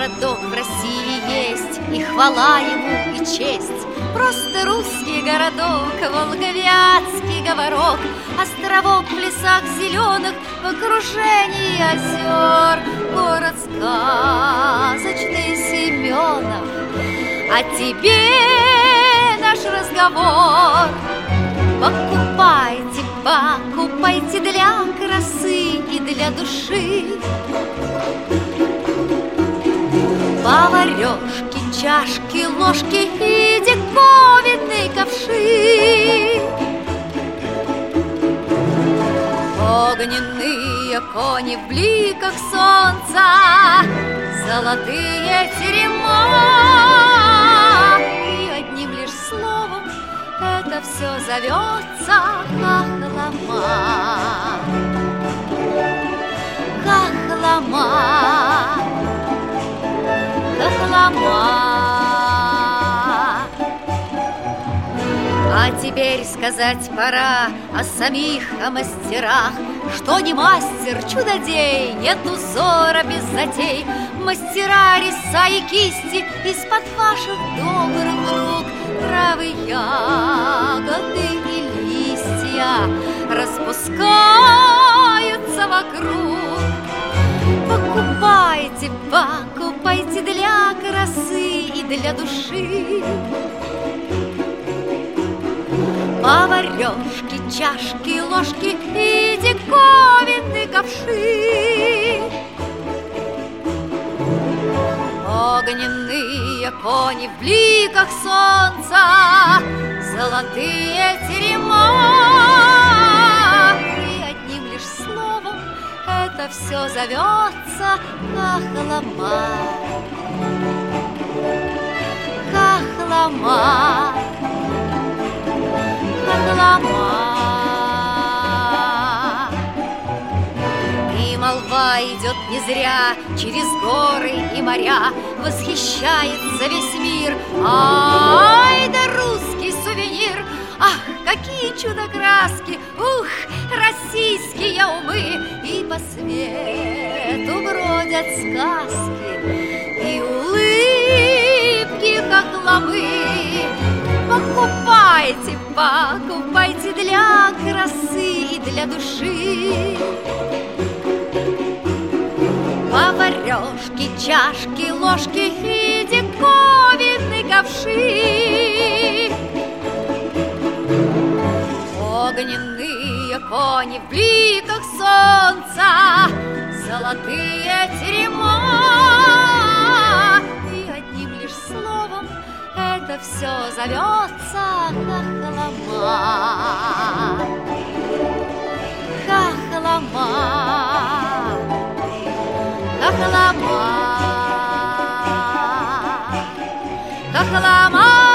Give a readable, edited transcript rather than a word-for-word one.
городок в России есть, и хвала ему, и честь. Просто русский городок, Волговятский говорок, островок в лесах зеленых, в окружении озер. Город сказочный Семенов, а тебе наш разговор. Покупайте, покупайте для красы и для души поварешки, чашки, ложки и диковинные ковши. Огненные кони в бликах солнца, золотые терема. И одним лишь словом это все зовется хохлома. Хохлома, хохлома. А теперь сказать пора о самих мастерах, что не мастер, чудодей, нет узора без затей. Мастера резца и кисти из-под ваших добрых рук, травы, ягоды и листья распускаются вокруг. Покупайте, покупайте для красы и для души поварешки, чашки, ложки и диковинные ковши. Огненные кони в бликах солнца, золотые терема. И одним лишь словом это все зовется хохлома. Хохлома, хохлома. И молва идет не зря через горы и моря, восхищается весь мир. Ай да русский сувенир! Ах, какие чудо-краски! Ух, российские умы! И по свету бродят сказки, и улыбки хохломы. Покупайте, покупайте для красы и для души поварешки, чашки, ложки и диковинные ковши. Огненные кони в бликах солнца, золотые терема. И одним лишь словом это все зовется хохлома. Хохлома, хохлома, хохлома.